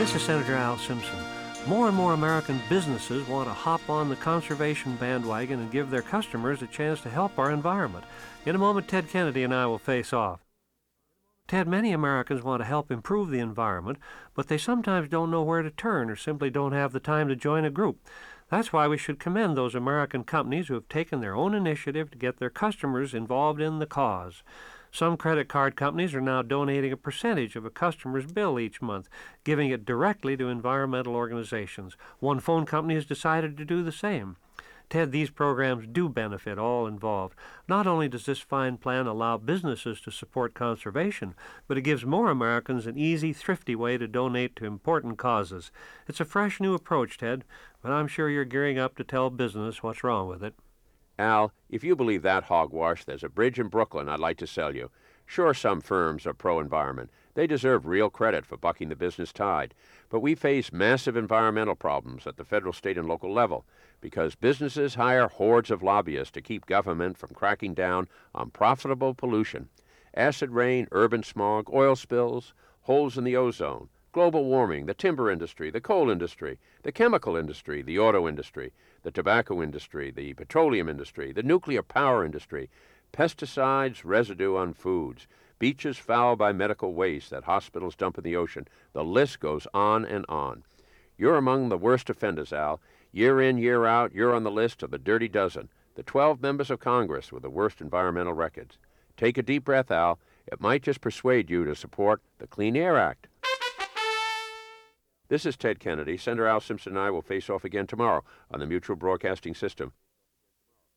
This is Senator Al Simpson. More and more American businesses want to hop on the conservation bandwagon and give their customers a chance to help our environment. In a moment, Ted Kennedy and I will face off. Ted, many Americans want to help improve the environment, but they sometimes don't know where to turn or simply don't have the time to join a group. That's why we should commend those American companies who have taken their own initiative to get their customers involved in the cause. Some credit card companies are now donating a percentage of a customer's bill each month, giving it directly to environmental organizations. One phone company has decided to do the same. Ted, these programs do benefit all involved. Not only does this fine plan allow businesses to support conservation, but it gives more Americans an easy, thrifty way to donate to important causes. It's a fresh new approach, Ted, but I'm sure you're gearing up to tell business what's wrong with it. Al, if you believe that hogwash, there's a bridge in Brooklyn I'd like to sell you. Sure, some firms are pro-environment. They deserve real credit for bucking the business tide. But we face massive environmental problems at the federal, state, and local level because businesses hire hordes of lobbyists to keep government from cracking down on profitable pollution. Acid rain, urban smog, oil spills, holes in the ozone, global warming, the timber industry, the coal industry, the chemical industry, the auto industry, the tobacco industry, the petroleum industry, the nuclear power industry, pesticides, residue on foods, beaches fouled by medical waste that hospitals dump in the ocean. The list goes on and on. You're among the worst offenders, Al. Year in, year out, you're on the list of the dirty dozen, the 12 members of Congress with the worst environmental records. Take a deep breath, Al. It might just persuade you to support the Clean Air Act. This is Ted Kennedy. Senator Al Simpson and I will face off again tomorrow on the Mutual Broadcasting System.